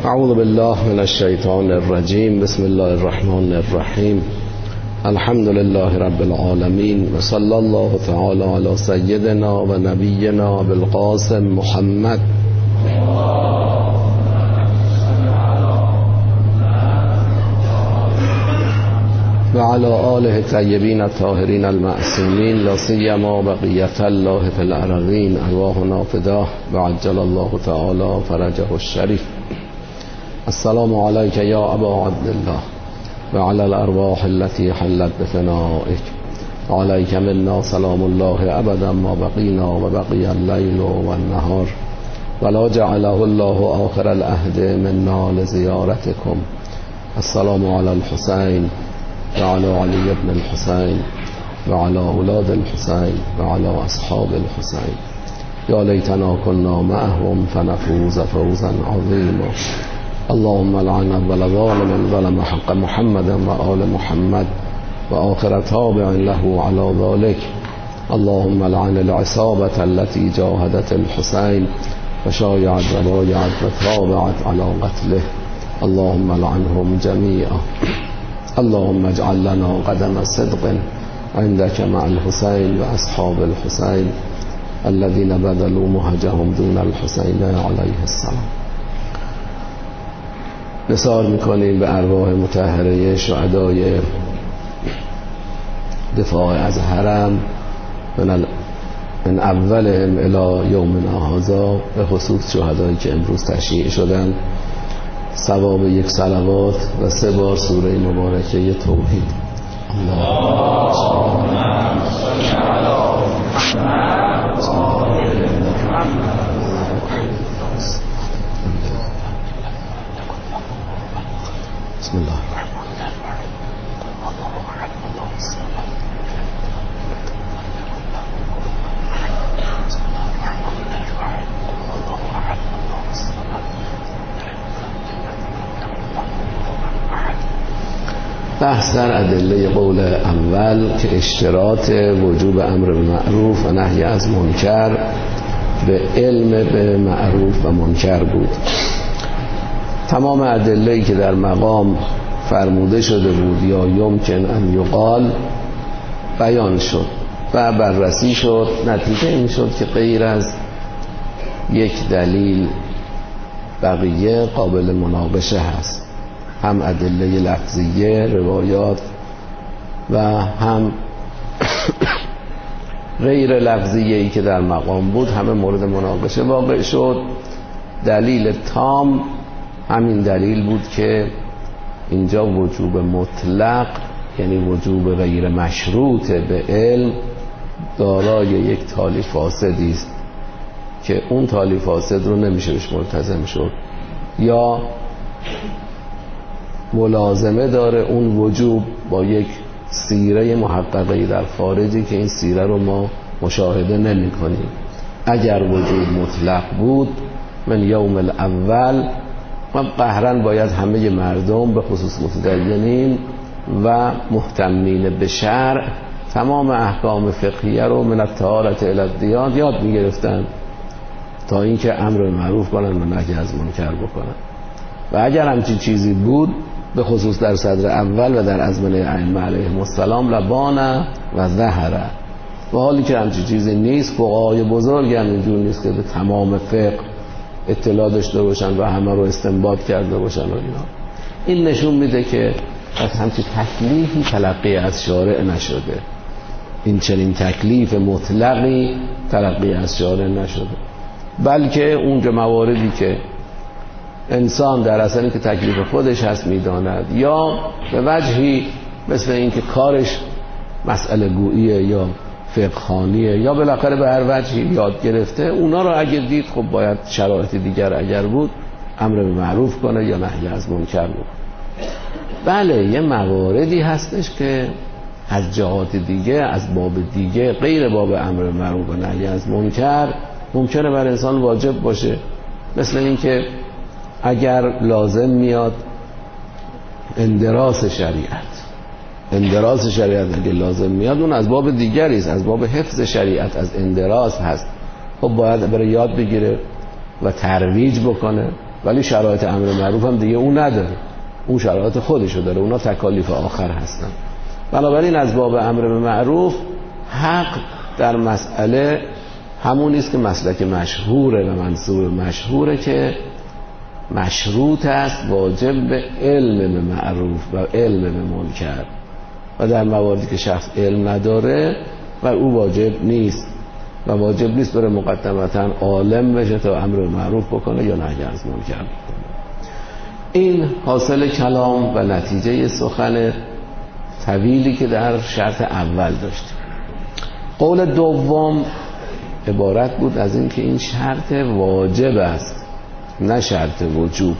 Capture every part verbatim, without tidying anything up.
اعوذ بالله من الشیطان الرجیم. بسم الله الرحمن الرحیم. الحمد لله رب العالمین و صلی الله تعالی علی سیدنا و نبینا بالقاسم محمد و علی آله الطیبین الطاهرین المعصومین لا سیما بقیة الله فی الارضین ارواحنا فداه و عجل الله تعالی فرجه الشریف. السلام علیک یا ابا عبدالله و علی الارواح التي حلت بفنائک و علیک منا سلام الله ابدا ما بقینا و بقی اللیل و النهار ولا جعله الله آخر العهد منا لزیارتکم. السلام علی الحسین و علی علی ابن الحسین و علی اولاد الحسین و علی اصحاب الحسین. یا لیتنا كنا معهم فنفوز فوزا عظیما. اللهم لعن اول ظالم ظلم حق محمد و آل محمد و آخر تابع له على ذلك. اللهم لعن العصابة التي جاهدت الحسين وشايعت وبايعت وتابعت على قتله. اللهم لعنهم جميعا. اللهم اجعل لنا قدم صدق عندك مع الحسين وأصحاب الحسين الذين بذلوا مهجهم دون الحسين عليه السلام. نثار میکنیم به ارواح مطهره شهدای دفاع از حرم من, من اولهم الی یومنا هذا، به خصوص شهدایی که امروز تشییع شدن، ثواب یک صلوات و سه بار سوره مبارکه توحید. اللهم صل علی محمد. بسم الله الرحمن الرحیم. بحث در ادله قول اول که اشتراط وجوب امر به معروف و نهی از منکر به علم به معروف و منکر بود. تمام ادله‌ای که در مقام فرموده شده بود یا یمکن ان یقال بیان شد و بررسی شد. نتیجه این شد که غیر از یک دلیل بقیه قابل مناقشه هست، هم ادله لفظیه روایات و هم غیر لفظیه‌ای که در مقام بود، همه مورد مناقشه واقع شد. دلیل تام همین دلیل بود که اینجا وجوب مطلق، یعنی وجوب غیر مشروط به علم، دارای یک تالی فاسدی است که اون تالی فاسد رو نمیشه بهش ملتزم شد، یا ملازمه داره اون وجوب با یک سیره محققی در خارجی که این سیره رو ما مشاهده نمی کنیم. اگر وجوب مطلق بود من یوم الاول و قهرن باید همه مردم به خصوص متدینین و محتمین به شرع تمام احکام فقهیه رو من الطهارة الی الدیان یاد می گرفتن تا اینکه امر معروف کنن و نهی از منکر بکنن. و اگر همچین چیزی بود به خصوص در صدر اول و در ازمنه ائمه علیهم السلام لبانه و ظهره. و حالی که همچین چیزی نیست، فقهای بزرگ هم اینجور نیست که به تمام فقه اطلاع داشته باشن و همه رو استنباط کرده باشن و اینا. این نشون میده که از همچین تکلیفی تلقی از شارع نشده، این چنین تکلیف مطلقی تلقی از شارع نشده، بلکه اونجا مواردی که انسان در اصلی که تکلیف خودش هست میداند یا به وجهی مثل این که کارش مسئله گوییه یا فقهانیه یا بالاخره به هر وجهی یاد گرفته، اونا رو اگر دید خب باید شرایط دیگر اگر بود امر به معروف کنه یا نهی از منکر بود. بله یه مواردی هستش که از جهات دیگه، از باب دیگه غیر باب امر به معروف و نهی از منکر ممکنه بر انسان واجب باشه، مثل این که اگر لازم میاد اندراس شریعت اندراس شریعت اگه لازم میاد اون از باب دیگری است، از باب حفظ شریعت، از اندراس هست. خب باید برای یاد بگیره و ترویج بکنه ولی شرایط امر معروف هم دیگه اون نداره، اون شرایط خودشو داره، اونا تکالیف آخر هستن. بنابراین از باب امر به معروف حق در مسئله همون است که مسلک مشهوره و منصوب مشهوره که مشروط است واجب به علم به معروف و علم به منکر، و در مواردی که شخص علم نداره و او واجب نیست و واجب نیست بره مقدمتا عالم بشه تا امر به معروف بکنه یا نهی از منکر بکنه. این حاصل کلام و نتیجه سخن طویلی که در شرط اول داشتیم. قول دوم عبارت بود از این که این شرط واجب است نه شرط وجوب.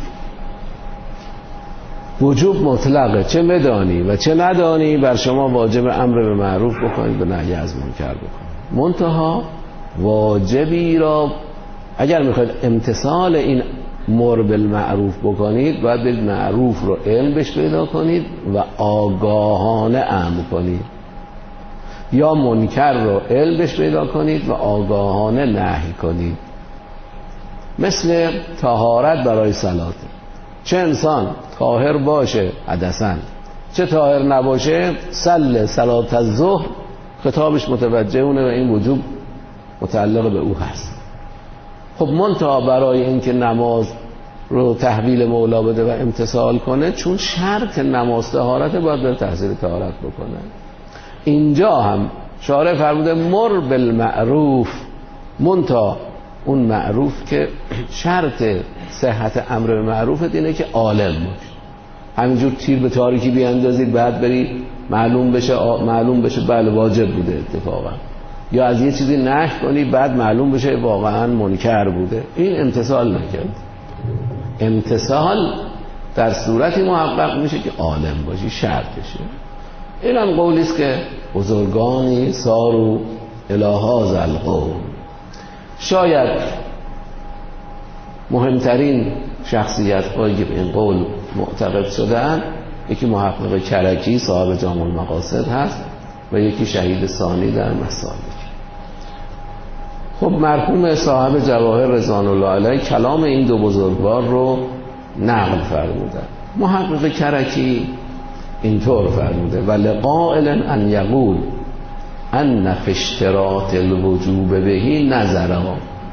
وجوب مطلقه، چه بدانی و چه ندانی بر شما واجب امر به معروف بکنید و نهی از منکر بکنید. منتها واجبی را اگر میخواید امتثال این مر بالمعروف بکنید باید برید معروف رو علم بهش پیدا کنید و آگاهانه امر کنید، یا منکر رو علم بهش پیدا کنید و آگاهانه نهی کنید. مثل طهارت برای صلات، چه انسان طاهر باشه حدثاً چه طاهر نباشه صل صلات الظهر خطابش متوجه اونه و این وجوب متعلق به او هست. خب منتها برای اینکه نماز رو تحویل مولا بده و امتثال کنه، چون شرط نماز طهارت باید به تحصیل طهارت بکنه. اینجا هم شارع فرموده مر بالمعروف، منتها اون معروف که شرط صحت امر به معروف اینه که عالم باشه. همینجور تیر به تاریکی بیاندازید بعد بری معلوم بشه معلوم بشه بله واجب بوده اتفاقا، یا از یه چیزی نهی کنی بعد معلوم بشه واقعا منکر بوده، این امتثال نکرد. امتثال در صورتی محقق میشه که عالم باشی، شرطشه. این هم قولی است که بزرگانی سارو الی هذا القول. شاید مهمترین شخصیت هایی که به این قول معتقد شدن، یکی محقق کرکی صاحب جامع المقاصد هست و یکی شهید ثانی در مسالک. خب مرحوم صاحب جواهر رضوان الله علیه کلام این دو بزرگوار رو نقل فرمودن. محقق کرکی اینطور فرموده و لقائل ان یقول ان فی اشتراط الوجوب بهی نظرا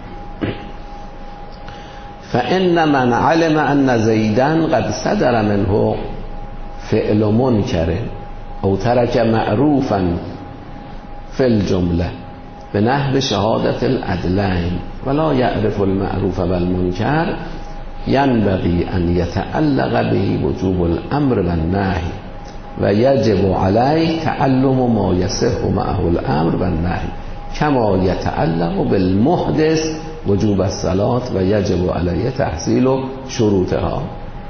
فان من علم ان زیدا قد صدر منه فعل منکر او ترک معروفا فی الجمله به نحو شهادت العدلین ولا یعرف المعروف والمنکر ینبغی ان یتعلق به وجوب الامر والنهی و یجب علیه تعلم ما یصح معه الامر والنهی کما یتعلق بالمحدث وجوب الصلاة و یجب علیه تحصیل شروطها.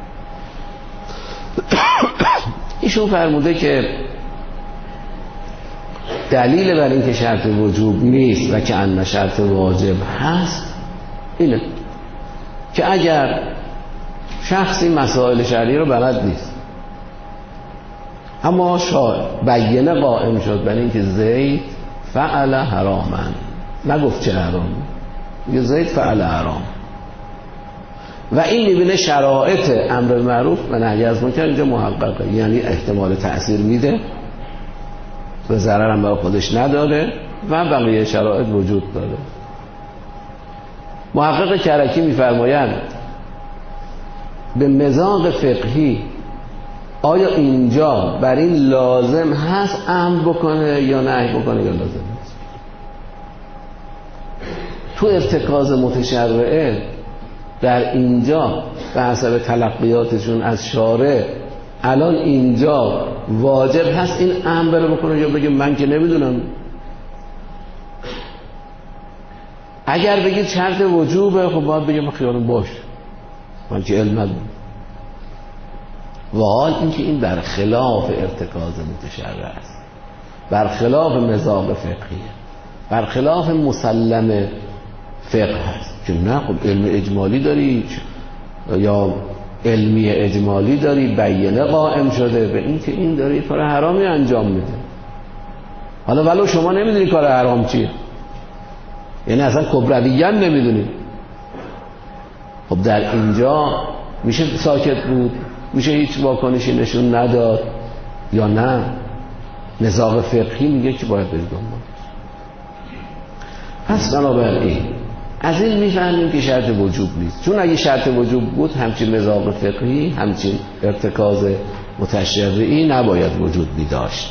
ایشون فرموده که دلیل بر این که شرط وجوب نیست و که ان شرط واجب هست اینه که اگر شخصی مسائل شرعی رو بلد نیست اما بینه قائم شد بر این که زید فعل حرامن، نگفت چه حرام، یه زید فعل حرام، و این میبینه شرایط امر معروف و نهی از منکر اینجا محققه، یعنی احتمال تأثیر میده و ضرر هم به خودش نداره و بقیه شرایط وجود داره. محقق کرکی میفرمایند به مذاق فقهی آیا اینجا بر این لازم هست امر بکنه یا نهی بکنه یا لازم نیست؟ تو ارتکاز متشرعه در اینجا به حسب تلقیاتشون از شارع الان اینجا واجب هست این امر بره بکنه یا بگه من که نمیدونم؟ اگر بگید شرط وجوبه خب باید بگه من خیالم باش من که علم ندارم. و حال اینکه این بر خلاف ارتکاز متشرع است، بر خلاف مذاق فقهیه، بر خلاف مسلم فقه هست که نه خب علم اجمالی داری یا علمی اجمالی داری بینه قائم شده به این که این داری کار حرامی انجام میده، حالا ولو شما نمیدونی کار حرام چیه، یعنی اصلا کبرویان نمیدونی، خب در اینجا میشه ساکت بود؟ میشه هیچ واکنشی نشون نداد یا نه؟ نزاع فقهی میگه که باید برید دنبال. پس بنابراین از این میفهمیم که شرط وجوب نیست، چون اگه شرط وجوب بود همچین نزاع فقهی، همچین ارتکاز متشرعی نباید وجود میداشت.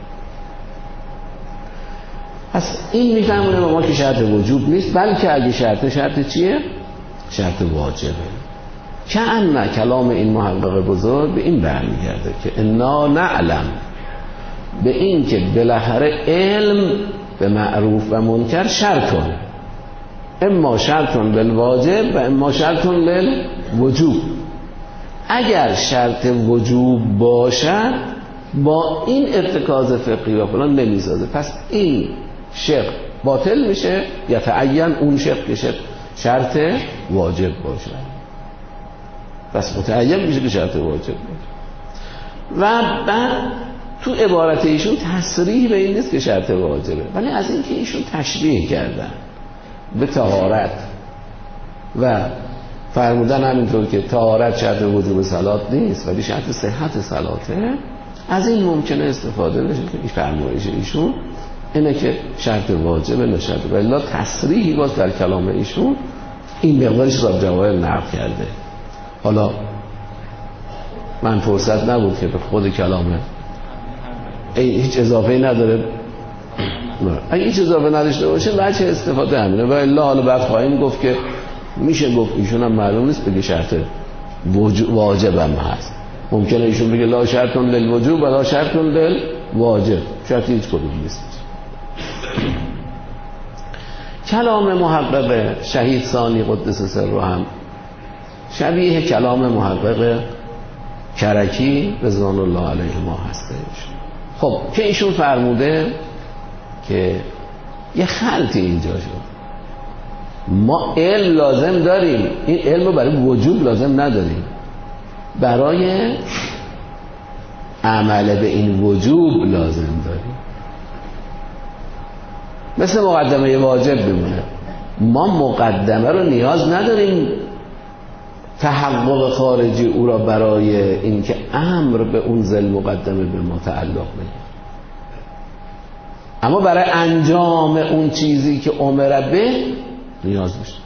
پس این میفهمونه با ما که شرط وجوب نیست، بلکه اگه شرط شرط چیه؟ شرط واجبه. که ان کلام این محقق بزرگ به این برمیگرده که انا نعلم، به این که بالاخره علم به معروف و منکر شرطون، اما شرطون بالواجب و اما شرطون للوجوب. اگر شرط وجوب باشد با این ارتکاز فقهی و فلان نمیسازه، پس این شق باطل میشه، یا تعین اون شق که شق شرط واجب باشه، پس متعین میشه که شرط واجب باشه. و بعد تو عبارت ایشون تصریح به این نیست که شرط واجبه، ولی از این که ایشون تشبیه کردن به طهارت و فرمودن همینطور که طهارت شرط وجوب صلات نیست ولی شرط صحت صلاته، از این ممکنه استفاده بشه که این فرمایش ایشون اینه که شرط واجبه نه شرط، ولی تصریحی باز در کلام ایشون این مقدارش را جواهر نقل کرده. حالا من فرصت نبود که به خود کلامه هیچ اضافه نداره، اگه هیچ اضافه نداشته باشه بچه استفاده همینه. و الا حالا بعد خواهیم گفت که میشه گفت ایشون هم معلوم نیست بگه شرط واجب هم هست، ممکنه ایشون بگه لا شرطون للوجوب و لا شرطون للواجب، شرط هیچ کدوم نیست. کلام محقق شهید ثانی قدس سره هم شبیه کلام محقق کرکی رضوان الله علیه ما هستش. خب که ایشون فرموده که یه خلطی اینجا شد، ما علم لازم داریم، این علم رو برای وجوب لازم نداریم، برای عمل به این وجوب لازم داریم. مثل مقدمه واجب بمونه، ما مقدمه رو نیاز نداریم تحقق خارجی او را برای اینکه امر به اون ذل مقدمه به ما تعلق بگیره، اما برای انجام اون چیزی که امر به نیاز میشه،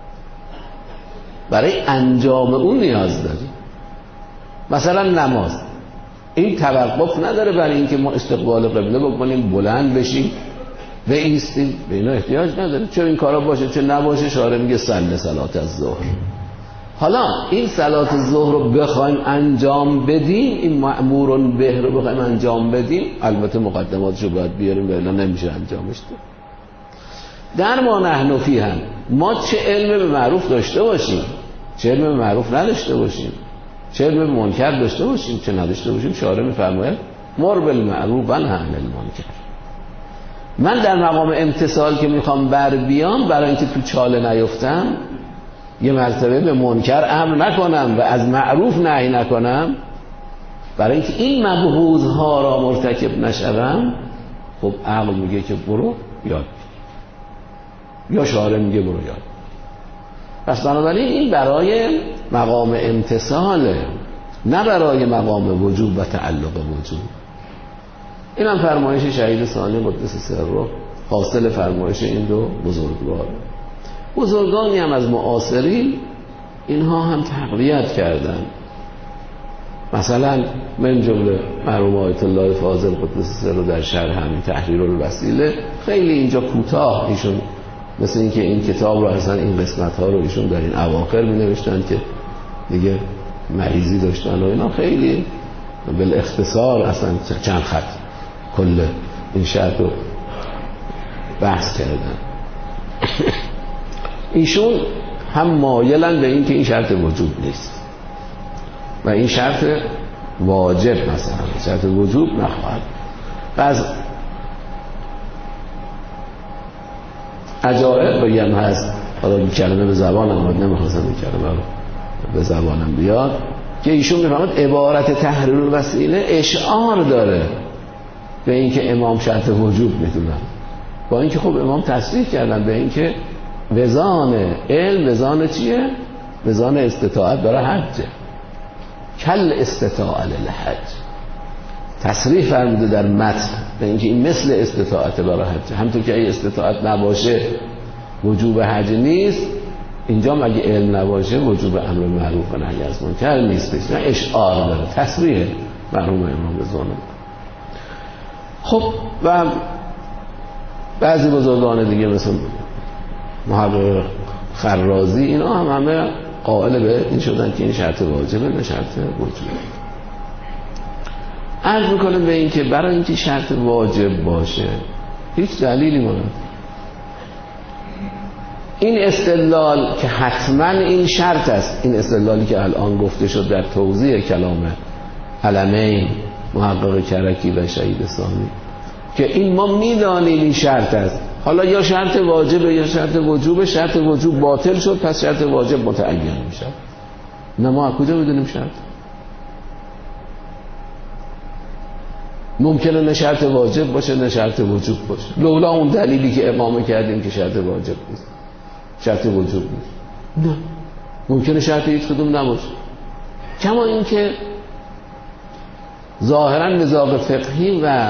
برای انجام اون نیاز داریم. مثلا نماز، این توقف نداره برای اینکه ما استقبال قبله بکنیم، بلند بشیم، بایستیم، به اینا احتیاج نداره. چه این کارا باشه چه نباشه، شارع میگه صلی صلات الظهر. حالا این صلات الظهر رو بخوایم انجام بدیم، این مأمورون به رو بخوایم انجام بدیم، البته مقدماتشو باید بیاریم ولی نمیشه انجامش داد. در ما نحن فی هم ما چه علم به معروف داشته باشیم، چه علم به معروف نداشته باشیم، چه علم به منکر داشته باشیم چه نداشته باشیم، شارع میفرماید مر بالمعروف و نهی عن المنکر. من در مقام امتثال که میخوام بر بیام، برای اینکه تو چاله نیفتم، یه مرتبه به منکر امر نکنم و از معروف نهی نکنم، برای اینکه این مبغوض‌ها را مرتکب نشوم، خب عقل میگه که برو یاد، یا شارع میگه برو یاد. پس بنابراین این برای مقام امتثاله، نه برای مقام وجوب و تعلق وجوب. این هم فرمایش شهید ثانی قدس سره، حاصل فرمایش این دو بزرگوار. بزرگانی هم از معاصرین اینها هم تقویت کردن، مثلا من جمله مرحوم آیت الله فاضل قدس سره در شرح همین تحریر الوسیله، خیلی اینجا کوتاه ایشون مثل اینکه این کتاب رو اصلا این قسمت ها رو ایشون در این اواخر می نوشتن که دیگه مریضی داشتن و اینا، خیلی بالاختصار اصلا چند خط کل این شرط رو بحث کردن. ایشون هم مایلن به این که این شرط وجوب نیست و این شرط واجب، مثلا شرط وجوب نخواهد. پس عجائب بگم هست، حالا این کلمه به زبانم آمد، نمیخواستم این کلمه رو به زبانم بیاد، که ایشون میفهمد عبارت تحریر الوسیله اشعار داره به اینکه امام شرط وجوب میدونن، با اینکه خب امام تصریح کردن به اینکه وزان علم وزان چیه؟ میزان استطاعت برای حج، کل استطاعت للحج. تصریح فرموده در متن به اینکه این مثل استطاعت برای حج. همونطور که این استطاعت نباشه وجوب حج نیست، اینجا مگه علم نباشه وجوب امر معروف و نهی از منکر نیستش. نه، اشعار داره، تصریح مرحوم امام رضوان. خب و بعضی بزرگان دیگه مثل محرر خرازی اینا هم همه قائل به این شدن که این شرط واجبه نه شرط وجوب. عرض میکنم به این که برای اینکه شرط واجب باشه هیچ دلیلی ما نداره. این استدلال که حتما این شرط است، این استدلالی که الان گفته شد در توضیح کلام علمین محقق کرکی و شهید ثانی که این ما میدانیم این شرط است، حالا یا شرط واجبه یا شرط وجوب، شرط وجوب باطل شد پس شرط واجب متعین میشه. نه، ما از کجا بدونیم شرط؟ ممکنه نه شرط واجب باشه نه شرط وجوب باشه، لولا اون دلیلی که اقامه کردیم که شرط واجب نیست شرط وجوب نیست. نه، ممکنه شرط هیچ کدوم نباشه. کما این که ظاهرا مزاق فقهی و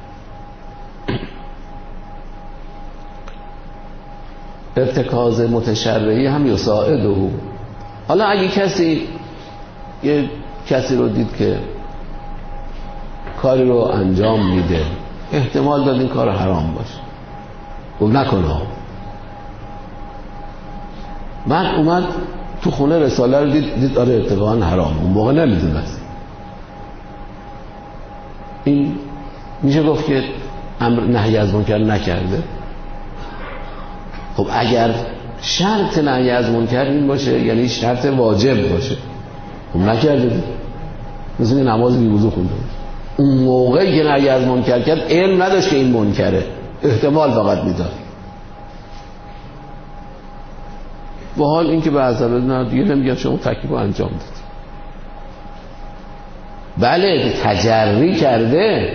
ارتکاز متشرعی هم یساعده. حالا اگه کسی یه کسی رو دید که کاری رو انجام میده، احتمال داد این کار حرام باشه، خب نکنه. بعد اومد تو خونه رساله رو دید, دید آره اتفاقا حرام، اون موقع نمیدونست. این میشه گفت که امر نهی از منکر نکرده. خب اگر شرط نهی از منکر این باشه یعنی شرط واجب باشه، خب نکرده دید. مثل نماز بی وضو خونده، اون موقعی که نهی از منکر کرد علم نداشت که این منکره، احتمال فقط میداد. و حال این که به عذر نه دیگه نمیگم شما تکلیف رو انجام داد. بله تجری کرده،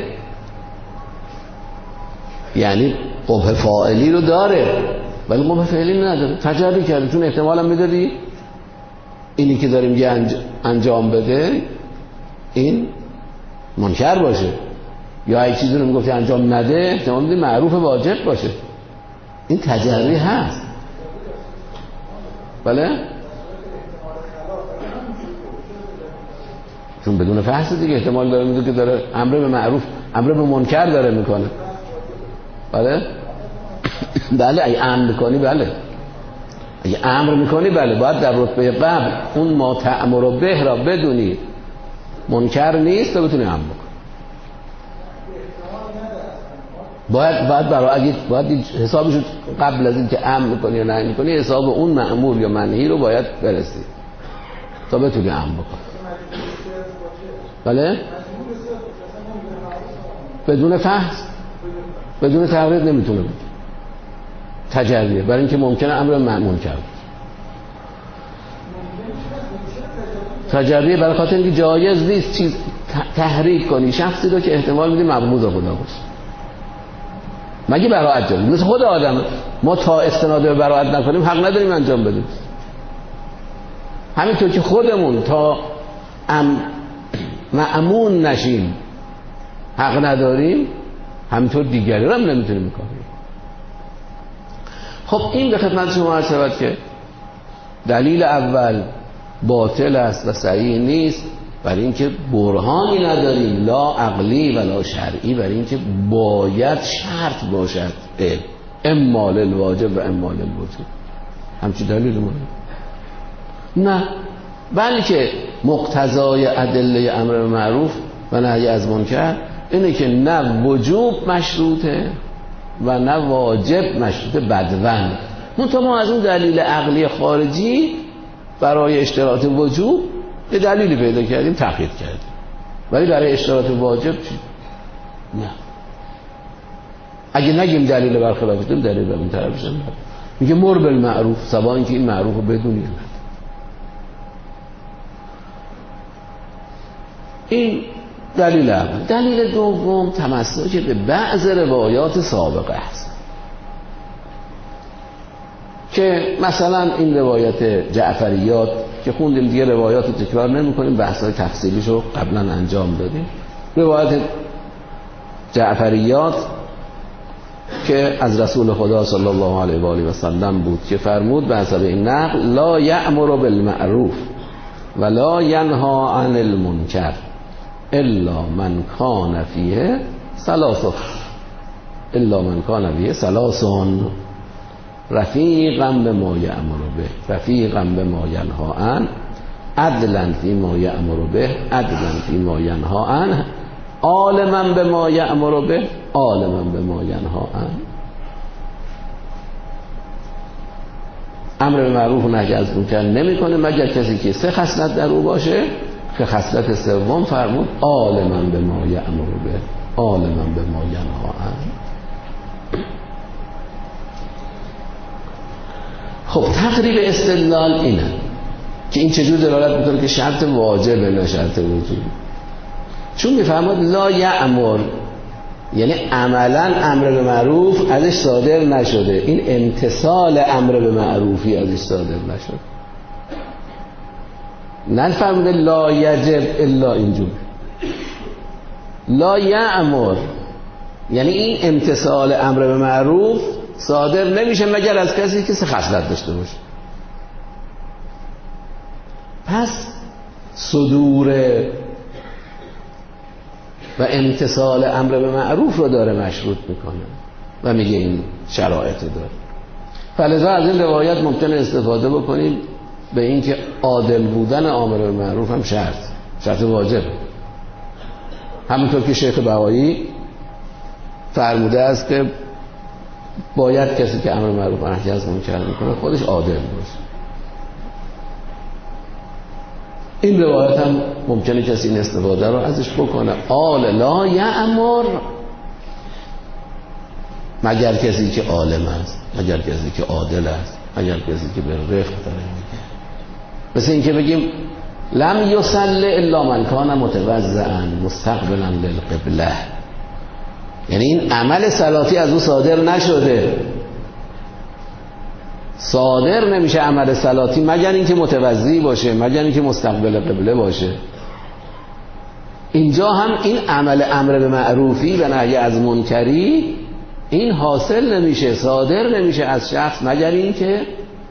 یعنی قبح فاعلی رو داره ولی قبح فعلی نداره، تجری کرده. چون احتمال هم میدادی اینی که داریم یه انجام بده این منکر باشه، یا اگه چیزی رو میگفتی انجام نده احتمال میدی معروف واجب باشه. این تجری هست. بله؟ چون بدون فحص دیگه احتمال داره میده که داره امر به معروف امر به منکر داره میکنه. بله؟ بله اگه امر میکنی بله، اگه امر میکنی بله، باید در رتبه قبل اون ما تأمر به را بدونی منکر نیست تا بتونی امر بکنی. باید باید برای اگه باید حسابش قبل از این که امر میکنی یا نهی میکنی حساب اون مأمور یا منهی رو باید برسی تا بتونی امر بکنی. بله؟ بدون فحص بدون تقریر نمیتونه بود تجریه، برای اینکه ممکنه امر مأمون کرد. تجریه برای خاطر اینکه جایز نیست چیز تحریک کنی شخصی رو که احتمال میدی مبغوض خدا باشه، مگه براءت جایز. مثل خود آدم ما تا استناد به براءت نکنیم حق نداریم انجام بدیم. همینطور که خودمون تا ام مأمون نشیم حق نداریم، همینطور دیگری رو هم نمیتونیم کنیم. خب این به خدمت شما عرض شود که دلیل اول باطل است و صحیح نیست، برای اینکه برهانی نداریم لا عقلی ولا شرعی برای اینکه باید شرط باشد اما للواجب و اما للوجوب. همچین دلیل ما نه، بلکه مقتضای ادله امر معروف و نهی از منکر اینه که نه وجوب مشروطه و نه واجب مشروطه بدون. منتها ما از اون دلیل عقلی خارجی برای اشتراط وجوب یه دلیلی پیدا کردیم تقیید کردیم، ولی برای اشتراط واجب چی؟ نه. اگه نگیم دلیل برخلاف دیم دلیل به اون طرف شد میگه مر بالمعروف، سواء اینکه این معروف رو بدونی. این دلیل اول. دلیل دوم تمسک به بعض روایات سابقه است که مثلا این روایت جعفریات که خوندیم دیگه روایات رو تکرار نمی کنیم، بحث‌های تفصیلیش رو قبلا انجام دادیم. روایت جعفریات که از رسول خدا صلی الله علیه و آله و سلم بود که فرمود به حسب این نقل لا یأمر بالمعروف ولا ینهی عن المنکر الا من کان فیه ثلاث الا من کان فیه ثلاث رفیقا بما یأمر به رفیقا بما ینهی عنه عدلا فیما یأمر به عدلا فیما ینهی عنه عالما بما یأمر به عالما بما ینهی عنه. امر به معروف و نهی از منکر نمیکنه مگر کسی که سه خصلت در او باشه، که خصلت سوم فرمود عالما بما یأمر به عالما بما ینهی عنه. خب تقریب استدلال اینه که این چجور دلالت میکنه که شرط واجبه نه شرط وجوب. چون میفرماد لا یأمر یعنی عملا امر به معروف ازش صادر نشده، این امتثال امر به معروفی ازش صادر نشده. نفرموده لا یجب الا اینجور. لا یأمر یعنی این امتثال امر به معروف صادر نمیشه مگر از کسی که سه خصلت داشته باشه. پس صدور و امتثال امر به معروف رو داره مشروط میکنه و میگه این شرایط داره. فلذا از این روایت ممکنه استفاده بکنیم به این که عادل بودن امر به معروف هم شرط شرط واجب، همونطور که شیخ بهایی فرموده است که باید کسی که امر به معروف و نهی از منکر میکنه خودش عادل باشه. این روایت هم ممکنه کسی این استفاده رو ازش بکنه قال لا یأمر مگر کسی که عالم است، مگر کسی که عادل است، مگر کسی که به رفق داره میگه. مثل این که بگیم لم یصلی الا من کان متوضئا مستقبلا للقبله، یعنی این عمل صلاتی از او صادر نشده، صادر نمیشه عمل صلاتی مگر اینکه متوضی باشه، مگر اینکه مستقبل قبله باشه. اینجا هم این عمل امر به معروفی و نهی از منکری این حاصل نمیشه، صادر نمیشه از شخص مگر اینکه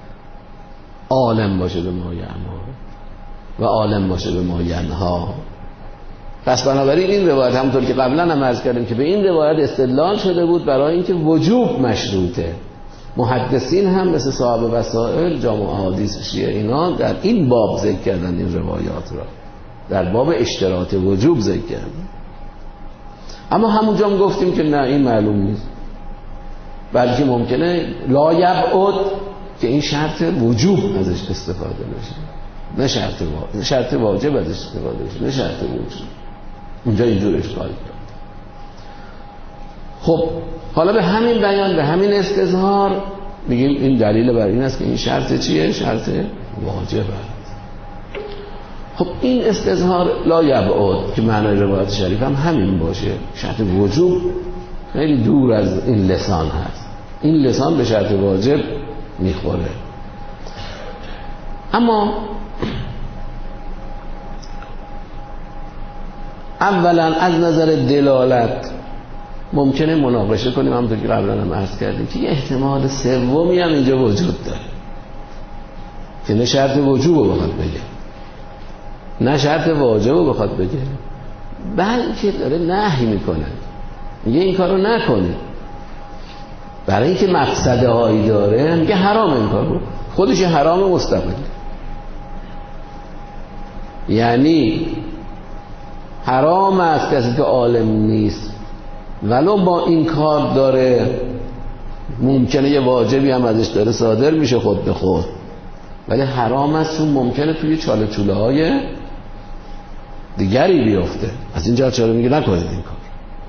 عالم باشه به ما یأمر و عالم باشه به ما ینهی. پس بنابراین این روایت همونطور که قبلا هم عرض کردیم که به این روایت استدلال شده بود برای اینکه وجوب مشروطه. محدثین هم مثل صاحب وسائل جامع احادیث شیعه اینا در این باب ذکر کردن این روایات را، در باب اشتراط وجوب ذکر کردن. اما همونجا هم گفتیم که نه این معلوم نیست، بلکه ممکنه لا یبعد که این شرط وجوب ازش استفاده بشه، نه شرط واجب، شرط واجب ازش استفاده بشه نه شرط وجوب. اونجا اینجور اشکال کرد. خب حالا به همین بیان، به همین استظهار میگیم این دلیل بر این است که این شرط چیه؟ شرط واجب است. خب این استظهار لا یبعد که معنای روایت شریف هم همین باشه، شرط وجوب خیلی دور از این لسان هست، این لسان به شرط واجب میخوره. اما اولا از نظر دلالت ممکنه مناقشه کنیم، همونطور که قبلا هم عرض کردیم که یه احتمال سومی هم اینجا وجود داره که نه شرط وجوب رو بخواد بگه نه شرط واجب رو بخواد بگه، بلکه داره نهی میکنه، میگه این کار رو نکنه برای اینکه مقصد هایی داره، میگه حرام این کار رو، خودش حرام مستقل. یعنی حرام است کسی که عالم نیست ولو با این کار داره ممکنه یه واجبی هم ازش داره صادر میشه خود به خود، ولی حرام است چون ممکنه توی چاله چوله های دیگری بیفته. از اینجا چرا میگه نکنید این کار.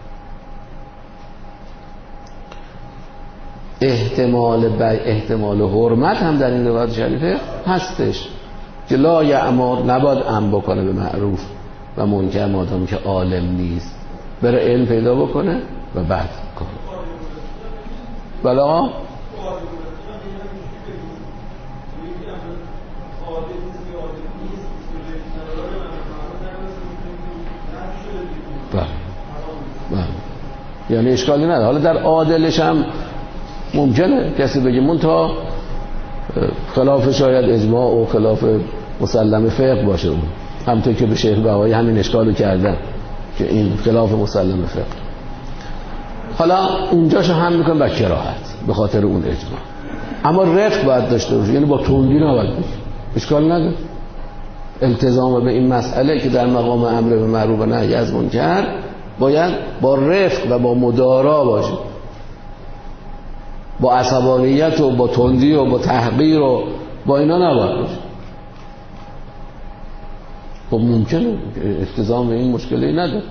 احتمال بی احتمال حرمت هم در این روایت شریفه هستش که لا یأمر نباید امر بکنه به معروف و منکر مادام که عالم نیست، بره علم پیدا بکنه و بعد کنه. بلا یعنی اشکالی نداره. حالا در عادلش هم ممکنه کسی بگه مون تا خلاف شاید اجماع و خلاف مسلم فقه باشه، اون همونطور که به شیخ بهایی همین اشکالو کردن که این خلاف مسلم فقه. حالا اونجاشو هم میکنم با کراهت به خاطر اون اجماع، اما رفق باید داشته باشه، یعنی با تندی نباید باشه، اشکال نداره. التزام به این مسئله که در مقام امر به معروف و نهی از منکر باید با رفق و با مدارا باشه، با عصبانیت و با تندی و با تحقیر و با اینا نباید باشه. خب ممکنه التزام به این مشکلی نداره.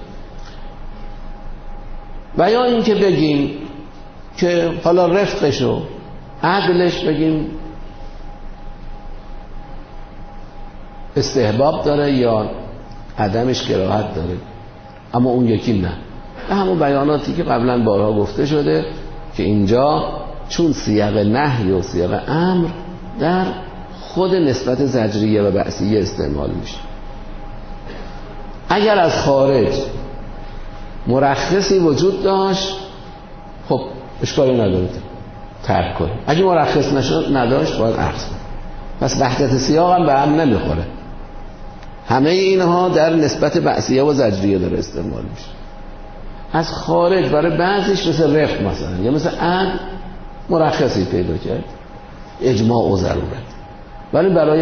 و یا این که بگیم که حالا رفقش و عدلش بگیم استحباب داره یا عدمش کراهت داره، اما اون یکی نه. به همون بیاناتی که قبلا بارها گفته شده که اینجا چون سیاق نهی و سیاق امر در خود نسبت زجریه و بعثیه استعمال میشه. اگر از خارج مرخصی وجود داشت خب اشکالی نداره ترک کنه، اگه مرخص نشد نداشت باید عرض کنه. پس وحدت سیاق هم به هم نمیخوره، همه اینها در نسبت بعثیه و زجریه داره استعمال میشه. از خارج برای بعضیش مثل رفق مثلا یا مثل عد مرخصی پیدا کرد، اجماع و ضرورت، ولی برای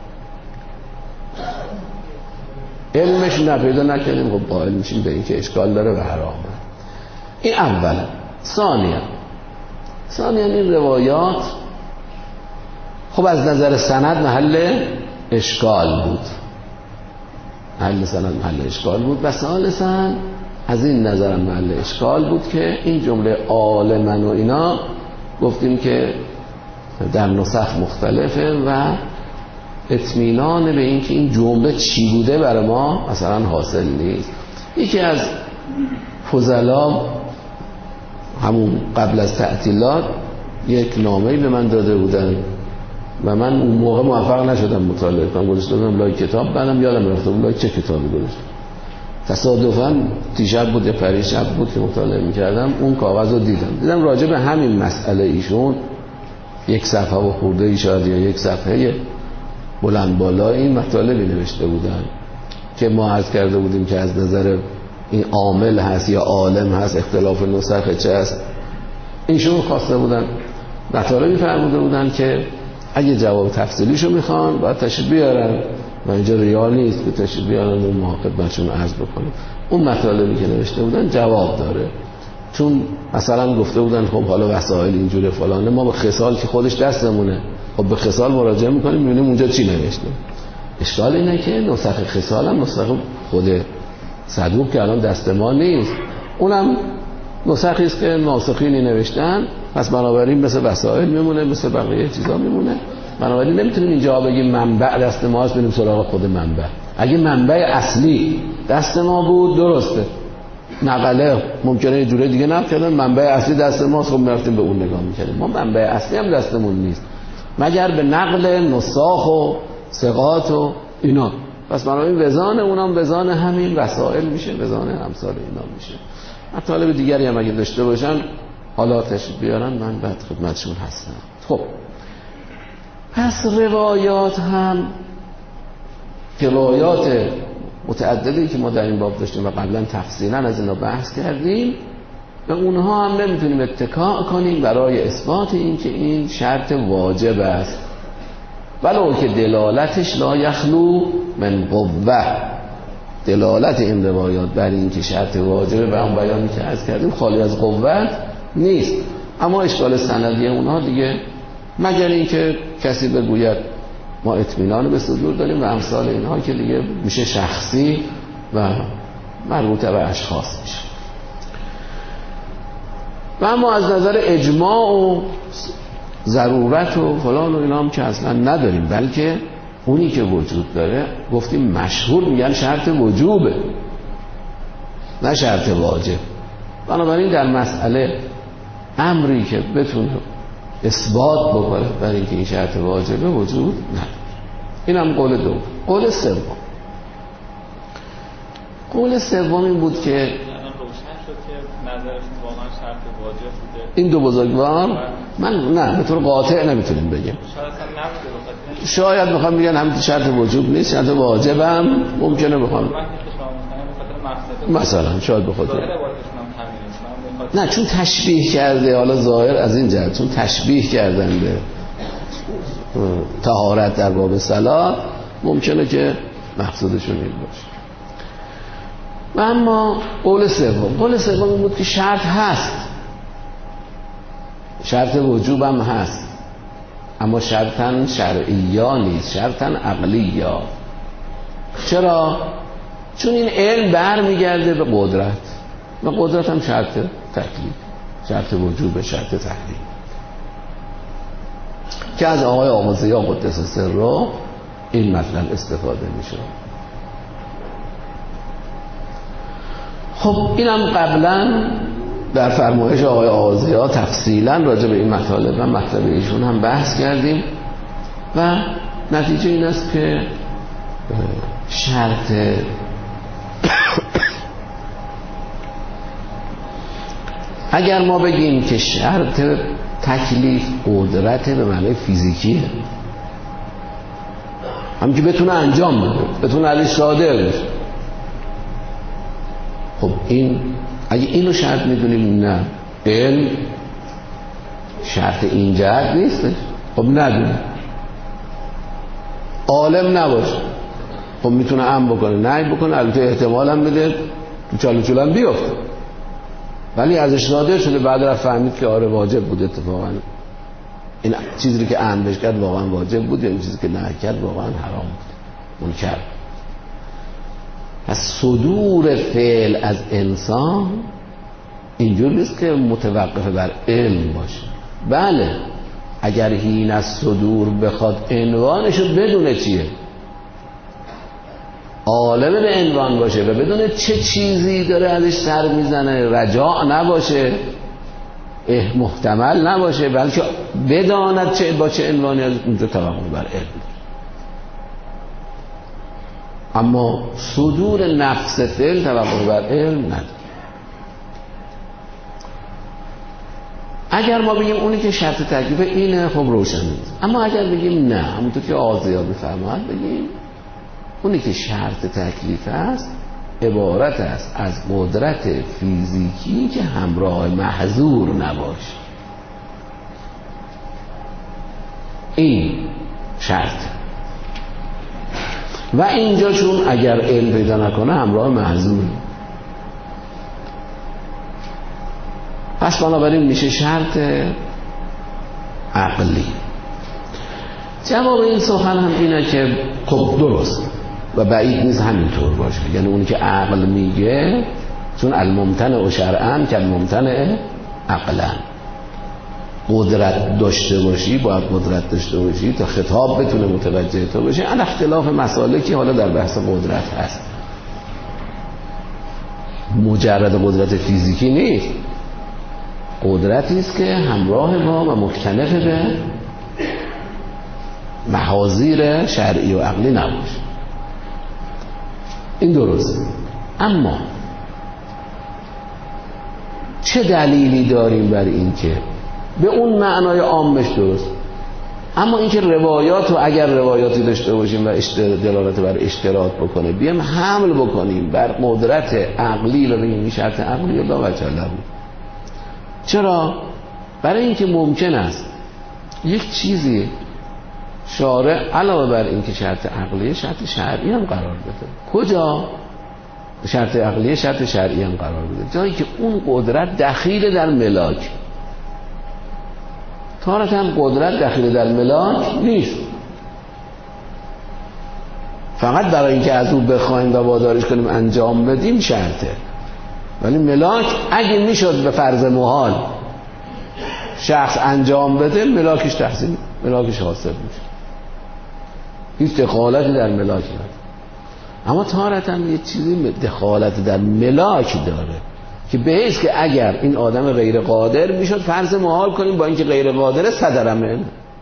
علمش نپیدا نکردیم خب قائل میشیم به این که اشکال داره و حرامه. این اولا. ثانیا ثانیا این روایات خب از نظر سند محل اشکال بود، محل سند محل اشکال بود. و ثالثا از این نظر محل اشکال بود که این جمله عالمن و اینا گفتیم که در نسخ مختلفه و اطمینان به این که این جمله چی بوده برای ما مثلا حاصل نیست. یکی از فضلا همون قبل از تعطیلات یک نامه‌ای به من داده بودن و من اون موقع موفق نشدم مطالعه کنم، گذاشته بودم لای کتاب، بعدم یادم رفته بود لای چه کتابی گذاشتم. تصادفاً دیشب بود یا پریشب بود که مطالعه می‌کردم اون کاغذ رو دیدم دیدم راجع به همین مسئله ایشون یک صفحه و خورده ای شاید یا یک صفحه بلند بالا این مطالبی نوشته بودن که ما عرض کرده بودیم که از نظر این عامل هست یا عالم هست، اختلاف نسخ چه هست. ایشون خواسته بودن مطالبی فرموده بودن که اگه جواب تفصیلیشو میخوان باید تشریف بیارن و اینجا ریال نیست که تشریف بیارن و ما خدمتشون عرض بکنیم. اون مطالبی که نوشته بودن جواب داره، چون مثلا گفته بودن خب حالا وسایل اینجوره فلانه، ما به خصال که خودش دستمونه خب به خصال مراجعه میکنیم میبینیم اونجا چی نوشته. اشکال اینه که نسخ خصال هم نسخ خود صدوق که الان دست ما نیست، اونم نسخی است که ناسخینی نوشتن، پس بنابراین مثل وسایل میمونه، مثل بقیه چیزا میمونه. بنابراین نمیتونیم اینجا بگیم منبع دست ما است بریم سراغ خود منبع. اگه منبع اصلی دست ما بود درسته، نقله ممکنه یه جوره دیگه نقل کردن، منبع اصلی دست ماست خب میرفتیم به اون نگاه میکردیم. ما منبع اصلی هم دستمون نیست مگر به نقل نساخ و ثقات و اینا. پس بنابراین وزان اونم وزان همین وسائل میشه، وزان امثال اینا میشه. مطالب دیگری هم اگه داشته باشن حالا تشریف بیارن من بعد خدمتشون هستم. خب پس روایات هم که روایات متعددی که ما در این باب داشتیم و قبلا تفصیلا از اینا بحث کردیم، به اونها هم نمیتونیم اتکا کنیم برای اثبات این که این شرط واجب است، ولو که دلالتش لا یخلو من قوه. دلالت این روایات بر این که شرط واجبه به اون بیانی که عرض کردیم خالی از قوت نیست. اما اشکال سندی اونها دیگه مگر این که کسی بگوید ما اطمینان به صدور داریم و امثال اینها که دیگه میشه شخصی و مربوطه به اشخاص میشه. و اما از نظر اجماع و ضرورت و فلان و اینا هم که اصلا نداریم، بلکه اونی که وجود داره گفتیم مشهور میگن شرط وجوبه نه شرط واجب. بنابراین در مسئله امری که بتونه اثبات بکنه برای اینکه این شرط واجبه وجود نداره. این هم قول دوم. قول سوم قول سوم این بود که شد که نظرشون واقعا شرط واجب بوده. این دو بزرگوار من نه به طور قاطع نمیتونیم بگیم. شاید اصلا نبوده بخاطر شاید بخوام بگن هم شرط وجوب نیست، شرط واجبم ممکنه بخوام مثلا شاید بخاطر نه چون تشبیه کرده، حالا ظاهر از این جهت چون تشبیه کردن به طهارت در باب صلاة ممکنه که مقصودشون این باشه. و اما قول سوم قول سوم این بود که شرط هست، شرط وجوب هم هست، اما شرطن شرعیه نیست، شرطن عقلیه. چرا؟ چون این علم برمیگرده به قدرت و قدرت هم شرط تکلیف، شرط وجوب، شرط تحریم که از آقای آغازیا قدس سره این مطلب استفاده میشه. خب اینم قبلا در فرمایش آقای آغازیا تفصیلا راجع به این مطالب و مطلب ایشون هم بحث کردیم و نتیجه این است که شرط اگر ما بگیم که شرط تکلیف قدرت به معنی فیزیکیه، هم که بتونه انجام بده، بتونه ازش صادر بشه، خب این اگه اینو شرط میدونیم نه علم شرط این جهت نیستش، خب ندونه عالم نباشه، خب میتونه ام بکنه نه بکنه، البته احتمال هم بده تو چالو چول هم بیفته، ولی ازش صادر شده بعد را فهمید که آره واجب بود، اتفاقا این چیزی که ام بهش کرد واقعا واجب بود یا این چیزی که نه کرد واقعا حرام بود منکر. پس صدور فعل از انسان اینجور نیست که متوقف بر علم باشه. بله اگر هین از صدور بخواد عنوانشو بدونه چیه، عالم به عنوان باشه و بدونه چه چیزی داره ازش سر میزنه، رجاع نباشه، محتمل نباشه، بلکه بداند چه با چه عنوانی از اونجا توقف بر علم. اما صدور نفس فعل توقف بر علم نداره. اگر ما بگیم اونی که شرط تکلیف اینه خب روشن نیست، اما اگر بگیم نه همونطور که آغازیا میفرماید بگیم اونی که شرط تکلیف است عبارت است از قدرت فیزیکی که همراه محظور نباشه، این شرط. و اینجا چون اگر علم پیدا نکنه همراه محظور، پس بنابراین میشه شرط عقلی. جواب این سخن هم اینه که خب درست و بعید نیست همینطور باشه، یعنی اونی که عقل میگه چون الممتنع شرعاً که الممتنع عقلاً، قدرت داشته باشی باید قدرت داشته باشی تا خطاب بتونه متوجه تو بشه. ان اختلاف مسالکی حالا در بحث قدرت هست، مجرد قدرت فیزیکی نیست، قدرتی است که همراه ما و مختلف به محاذیر شرعی و عقلی نباشه. این درست. اما چه دلیلی داریم بر این که به اون معنای عامش درست، اما اینکه روایات و اگر روایاتی داشته باشیم و دلالت بر اشتراط بکنه بیام حمل بکنیم بر قدرت عقلی و بگیم این شرط عقلی لا وجه له. چرا؟ برای اینکه ممکن است یک چیزی شارع علاوه بر اینکه شرط عقلی شرط شرعی هم قرار بده. کجا؟ شرط عقلی شرط شرعی هم قرار بده جایی که اون قدرت دخیل در ملاک. تارت هم قدرت دخیل در ملاک نیست، فقط برای اینکه از او بخوایم و وادارش کنیم انجام بدیم شرطه، ولی ملاک اگه میشد به فرض محال شخص انجام بده ملاکش تحصیل ملاکش حاصل میشه، هیچ دخالتی در ملاک نداره. اما تارت هم یه چیزی دخالت در ملاک داره که به حیث که اگر این آدم غیر قادر میشد فرض محال کنیم با اینکه غیر قادره صدرمه،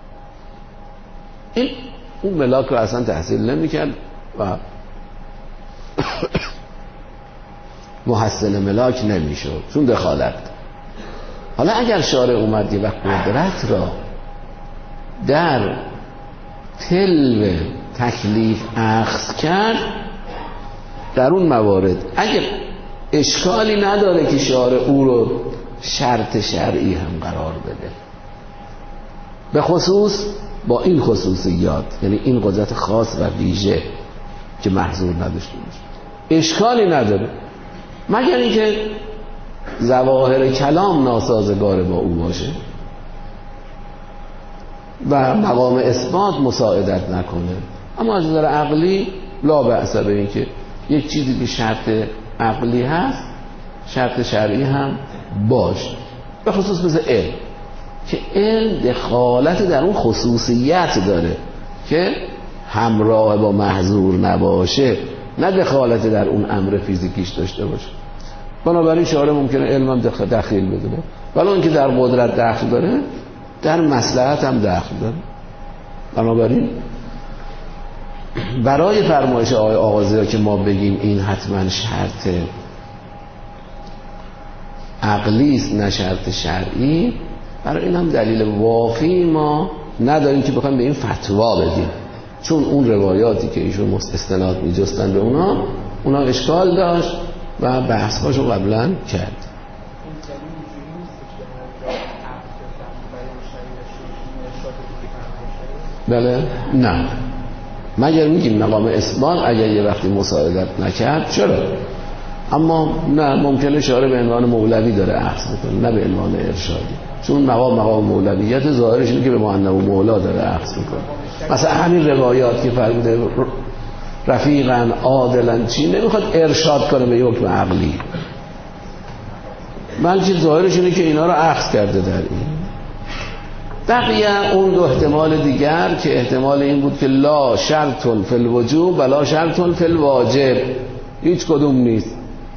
این اون ملاک رو اصلا تحصیل نمیکرد و محسن ملاک نمیشد چون دخالت. حالا اگر شارع اومد و قدرت را در تلو تکلیف اخذ کرد، در اون موارد اگر اشکالی نداره که شارع او رو شرط شرعی هم قرار بده، به خصوص با این خصوصیات، یعنی این قدرت خاص و ویژه که محظور نداشته باشه، اشکالی نداره، مگر اینکه ظواهر کلام ناسازگار با او باشه و مقام اثبات مساعدت نکنه. اما از نظر عقلی لا بأس به این که یک چیزی که شرط عقلی هست شرط شرعی هم باشه، به خصوص مثل علم که علم دخالت در اون خصوصیت داره که همراه با محظور نباشه، نه دخالت در اون امر فیزیکیش داشته باشه. بنابراین شارع ممکنه علم هم دخیل بدونه، ولی اون که در قدرت دخل داره در مصلحت هم دخل داره. بنابراین برای فرمایش آقای آغازی که ما بگیم این حتما شرط عقلی است نه شرط شرعی، برای این هم دلیل وافی ما نداریم که بخوایم به این فتوا بدیم، چون اون روایاتی که ایشون استناد می‌جستن به اونا اونا اشکال داشت و بحث‌هاشو قبلا کرد. بله نه، مگر میگیم مقام اثبات اگر یه وقتی مساعدت نکرد چرا، اما نه، ممکنه شارع به عنوان مولوی داره اخذ میکنه نه به عنوان ارشادی، چون مقام مقام مولویت ظاهرش اینه که به معنی مولا داره اخذ میکنه. مثلا همین روایات که فرموده رفیقا عادلا چی، نمیخواد ارشاد کنه به حکم عقلی، بلکه ظاهرش اینه که اینا رو اخذ کرده در این. بقیه اون دو احتمال دیگر که احتمال این بود که لا شرط فی الوجوب ولا شرط فی الواجب، هیچ کدوم نیست.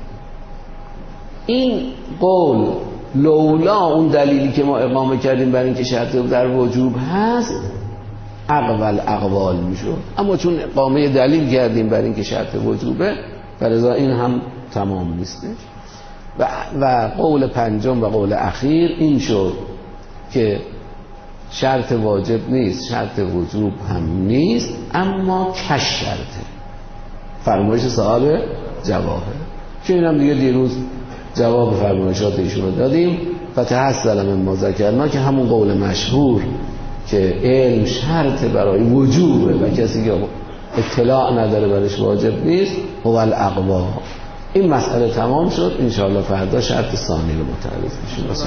این قول لولا اون دلیلی که ما اقامه کردیم برای اینکه شرط در وجوب هست اقوال اقوال میشد، اما چون اقامه دلیل کردیم برای اینکه شرط وجوبه فلذا این هم تمام نیستش. و, و قول پنجم و قول اخیر این شد که شرط واجب نیست شرط وجوب هم نیست، اما کش شرطه، فرمایش صاحب جواهر، که این هم دیگه دیروز جواب فرمایشات ایشون رو دادیم. فتحصل من ما ذکرنا که همون قول مشهور که علم شرط برای وجوبه و کسی که اطلاع نداره برش واجب نیست هو الاقوا. این مسئله تمام شد، انشاءالله فردا شرط ثانی رو متعرض میشیم.